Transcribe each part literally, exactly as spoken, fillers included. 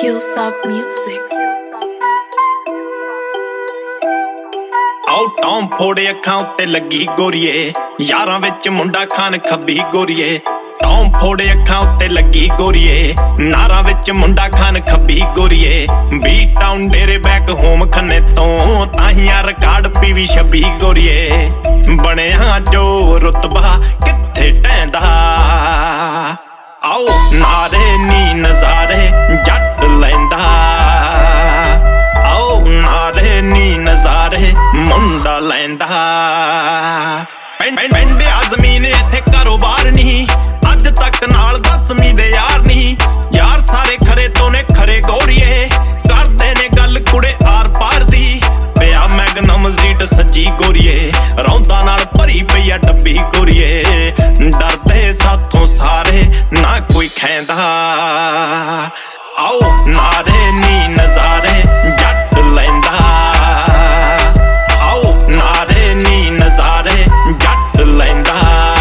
Q-Sub Music। ਆਉ Tom ਫੋੜੇ ਅੱਖਾਂ ਉੱਤੇ ਲੱਗੀ ਗੋਰੀਏ, ਯਾਰਾਂ ਵਿੱਚ ਮੁੰਡਾ ਖਾਨ ਖੱਬੀ ਗੋਰੀਏ। ਟੌਮ ਫੋੜੇ ਅੱਖਾਂ ਉੱਤੇ ਲੱਗੀ ਗੋਰੀਏ, ਨਾਰਾਂ ਵਿੱਚ ਮੁੰਡਾ ਖਾਨ ਖੱਬੀ ਗੋਰੀਏ। ਬੀ ਟਾਊਨ ਡੇਰੇ ਬੈਕ ਹੋਮ ਖੰਨੇ ਤੋਂ ਤਾਹੀਆਂ ਰਿਕਾਰਡ ਪੀਵੀ ਛੱਬੀ ਗੋਰੀਏ। ਬਣਿਆ ਜੋ ਰੁਤਬਾ ਕਿੱਥੇ ਟੈਂਦਾ, ਆਓ ਨਾਰੇ ਨੀ ਨਜ਼ਾਰੇ ਜੱਟ ਲੈਂਦਾ। ਆਓ ਨਾਰੇ ਨੀ ਨਜ਼ਾਰੇ ਮੁੰਡਾ ਲੈਂਦਾ। ਪਿੰਡ ਆ ਜ਼ਮੀਨ ਇੱਥੇ ਕਾਰੋਬਾਰ ਨਹੀਂ, ਅੱਜ ਤੱਕ ਨਾਲ ਦਸਵੀਂ ਦੇ ਯਾਰ ਨਹੀਂ। ਯਾਰ ਸਾਰੇ ਖਰੇ ਤੋਂ ਨੇ ਖਰੇ ਗੋਰੀਏ, ਕਰਦੇ ਨੇ ਗੱਲ ਕੁੜੇ ਆਰ ਪਾਰ ਦੀ। ਪਿਆ ਮੈਗਨਮ ਜ਼ੀਟ ਸੱਜੀ ਗੋਰੀਏ, ਰੌਂਦਾ ਨਾਲ ਭਰੀ ਪਈ ਆ ਡੱਬੀ ਗੋਰੀਏ। ਡਰਦੇ ਸਾਥੋਂ ਸਾਰੇ ਨਾ ਕੋਈ ਖੈਂਦਾ, ਆਓ ਨਾਰੇ ਨੀ ਨਜ਼ਾਰੇ ਜੱਟ ਲੈਂਦਾ। ਆਓ ਨਾਰੇ ਨੀ ਨਜ਼ਾਰੇ ਜੱਟ ਲੈਂਦਾ।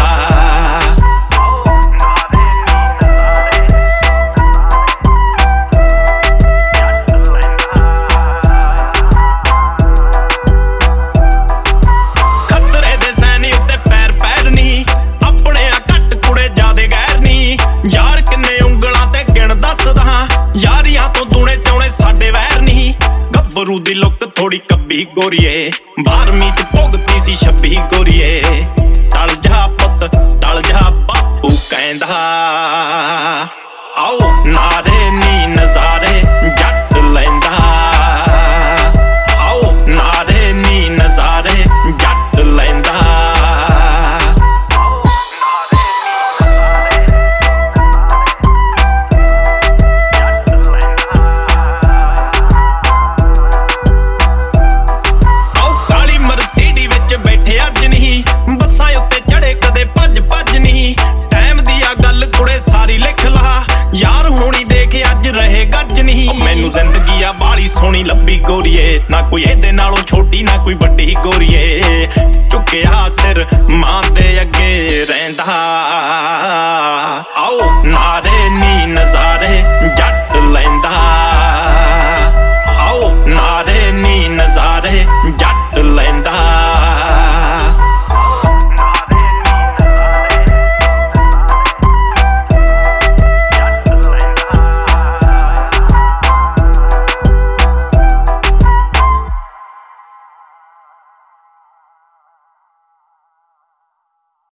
ਖਤਰੇ ਦੇ ਸੈਨੀ ਉੱਤੇ ਪੈਰ ਪੈਰ ਨਹੀਂ, ਆਪਣੇ ਆ ਘੱਟ ਕੁੜੇ ਜਾਦੇ ਗੈਰ ਨਹੀਂ। ਯਾਰ ਕਿੰਨੇ ਉਂਗਲਾਂ ਤੇ ਗਿਣ ਦੱਸਦਾ, ਯਾਰੀਆਂ ਤੋਂ ਦੂਣੇ ਚੌਣੇ ਸਾਡੇ ਵੈਰ ਨਹੀਂ। ਗੱਭਰੂ ਦੀ ਲੁੱਕ ਥੋੜੀ ਕੱਬੀ ਗੋਰੀਏ, ਬਾਰਵੀਂ ਚ ਭੁਗਤੀ ਸੀ ਛੱਬੀ ਗੋਰੀਏ। ਟਲ ਜਾ ਪੁੱਤ ਟਲ ਜਾ ਬਾਪੂ ਕਹਿੰਦਾ, ਆਓ ਨਾਰੇ ਨੀ ਨਜ਼ਾਰੇ ਜੱਟ ਲੈਂਦਾ। ਆਓ ਨਾਰੇ ਨੀ ਨਜ਼ਾਰੇ ਜੱਟ ਲੈਂਦਾ। ਯਾਰ ਹੋਣੀ ਦੇਖ ਅੱਜ ਰਹੇ ਗੱਜ ਨਹੀਂ। ਮੈਨੂੰ ਜ਼ਿੰਦਗੀ ਆ ਬਾਲੀ ਸੋਹਣੀ ਲੱਭੀ ਗੋਰੀਏ, ਨਾ ਕੋਈ ਇਹਦੇ ਨਾਲੋਂ ਛੋਟੀ ਨਾ ਕੋਈ ਵੱਡੀ ਗੋਰੀਏ। ਝੁਕਿਆ ਸਿਰ ਮਾਂ ਦੇ ਅੱਗੇ ਰਹਿੰਦਾ।